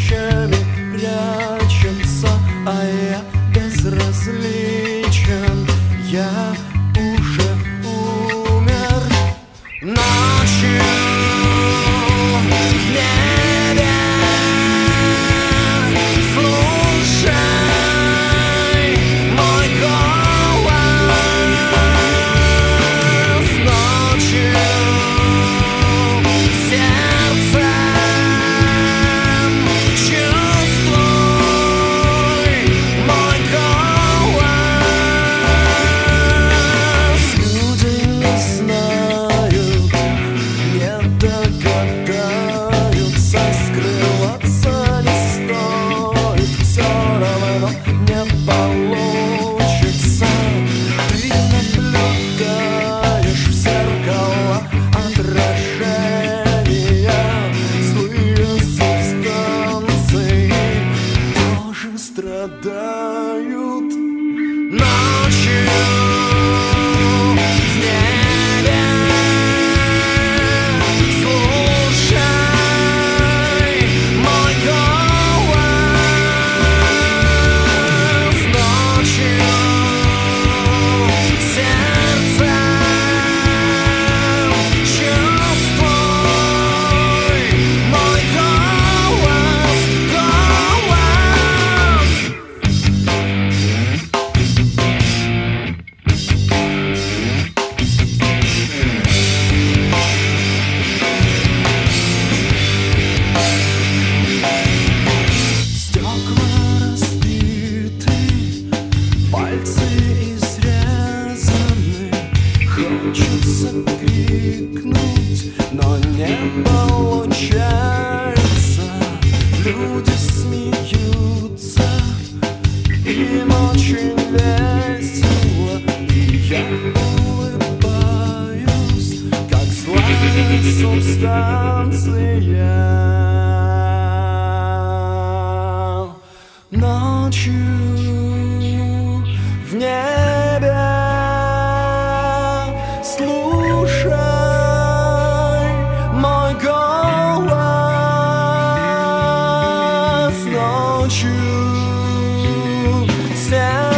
тучами прячется, а я безразличен. Я уже умер. Ночью в небе слушай мой голос. Ночью сердцем чувствуй мой голос. Люди не знают, не догадаются, скрываться не стоит, все равно не получится. Ты наблюдаешь в зеркало отражения, злые субстанции тоже страдают. Ночью в небе слушай мой голос. Ночью сердцем чувствуй мой голос, голос. Стекла разбиты, пальцы изрезаны. Хочется крикнуть, но не получается. Люди смеются, им очень весело, и я улыбаюсь, как злая субстанция. Ночью в небе слушай мой голос. Ночью сердцем